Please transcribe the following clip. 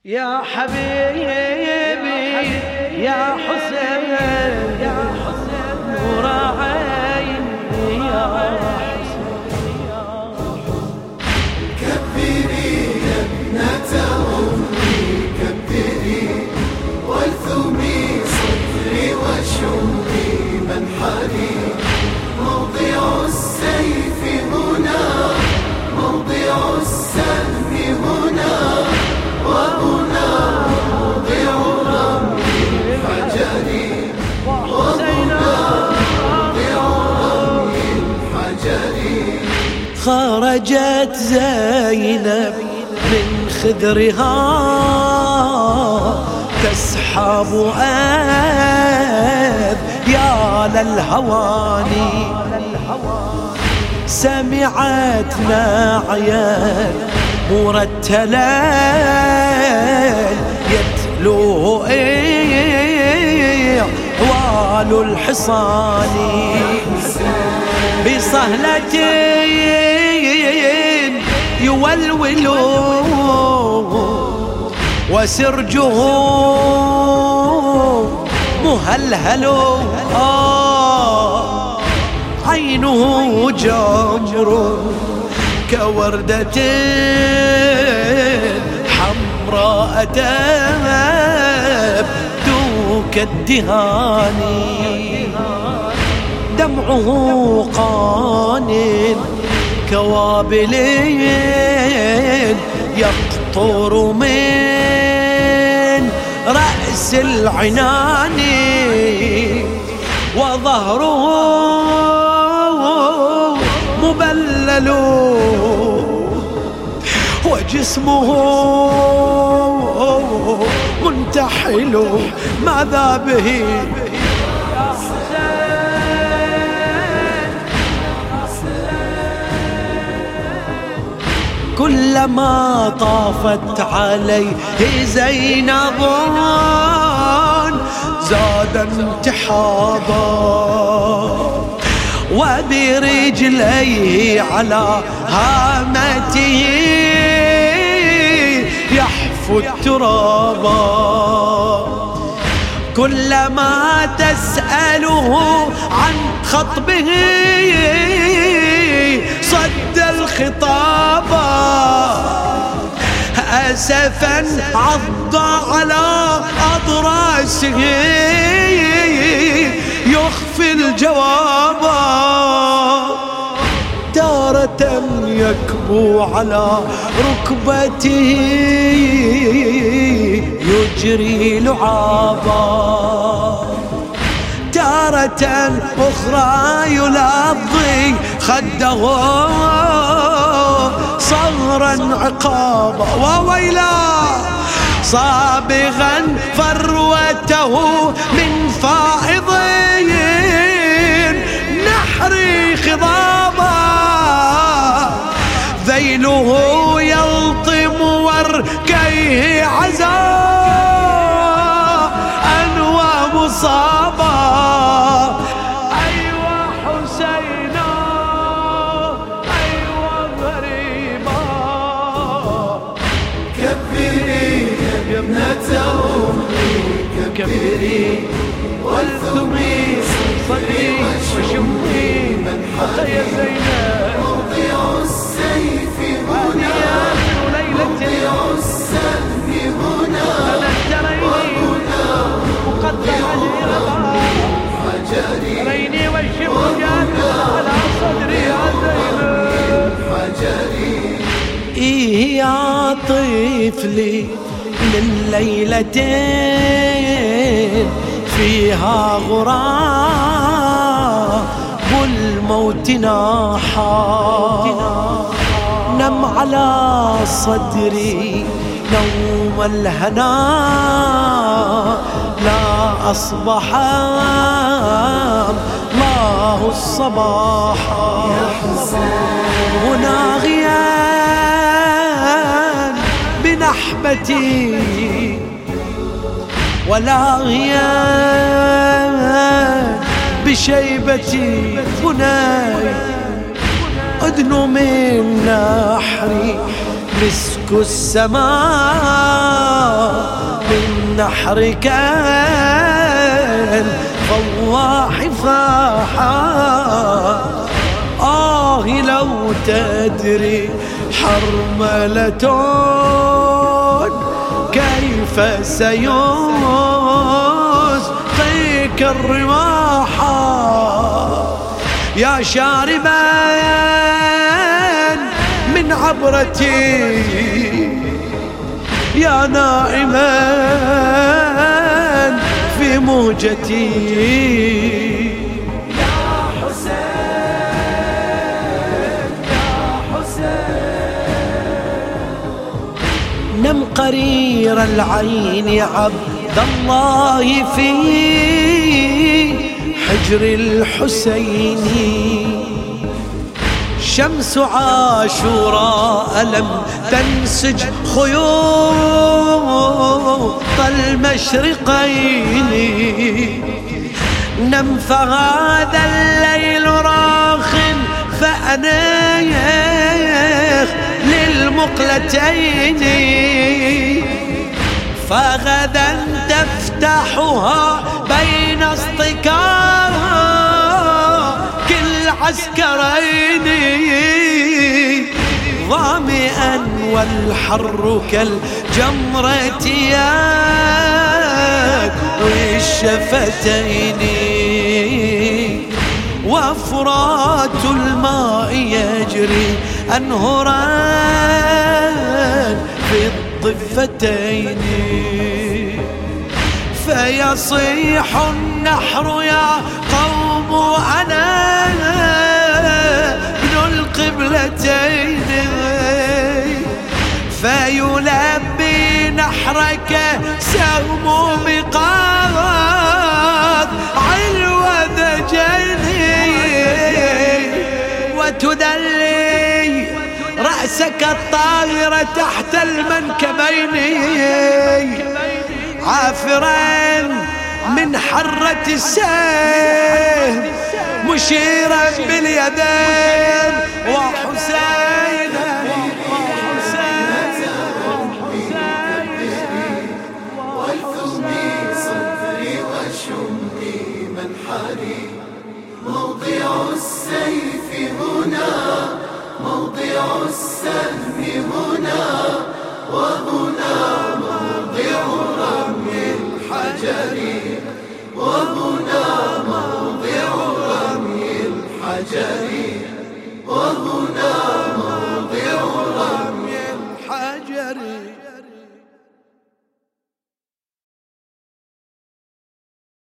يا حبيبي يا حسين نور عيني يا حسين كبري يا ابنة أمي كبري والثمي صدري وشمي منحري موضع السيف هنا موضع السهم هنا وهنا موضع رمي الحجر وهنا موضع رمي الحجر. خرجت زينب من خدرها تسحب أذيال الهواني سمعت ناعيا مرتلا يتلوه طوال الحصان بصهلة يولول وسرجه مهلهل عينه جمر كوردة حمراء تبدو كالدهان دمعه قان كوابل يقطر من رأس العنان وظهره مبلل وجسمه منتحل ماذا به كلما طافت عليه زينب زاد انتحاضا وبرجليه على هامته يحفو الترابا كلما تسأله عن خطبه صد الخطابا أسفا عض على أضراسه يخفي الجواب تارة يكبو على ركبته يجري لعابا تارة أخرى يلظي خده صغرا عقابا وويلا صابغا فروته من فائض نحري خضابا ذيله يلطم وركيه عزاء ومصابا أيوة حسينا أيوة غريبا كبري يا ابنة أمي كبري والثمي صدري وشمي منحري يا زينب موضع السيف هنا موضع السهم هنا وهنا موضع رمي الحجر ريني والشمس جات على صدري يا زينب إيه يا طفلي من ليلتين فيها غراب الموت ناحا نم على صدري نوم الهنا لا أصبح الله الصباح هنا غيان بنحبتي ولا غيان بشيبتي هناي أدنو من نحري مسك السماء النحر كالفواح فاحا. لو تدري حرملة كيف سيسقيك الرماحا. يا شاربا من عبرتي، يا نائما في موجتي. نم قرير العين عبد الله في حجر الحسين. شمس عاشوراء لم تنسج خيوط المشرقين. نم فهذا الليل راخ فأنيخ للمقلتين. فغدا تفتحها بين اصطكاك العسكرين. ظامئا والحر كالجمرة يكوي الشفتين. وفرات الماء يجري أنهرا في الضفتين. فيصيح النحر يا قوم أنا ابن القبلتين. فيلبي نحرك سهم بقاض الوذجين. وتدلي رأسك الطاهر تحت المنكبين. عافرا من حرة السهم مشيرا باليدين. وحسينا والثمي صدري وشمي منحري. موضع السيف هنا، موضع السهم هنا، وهنا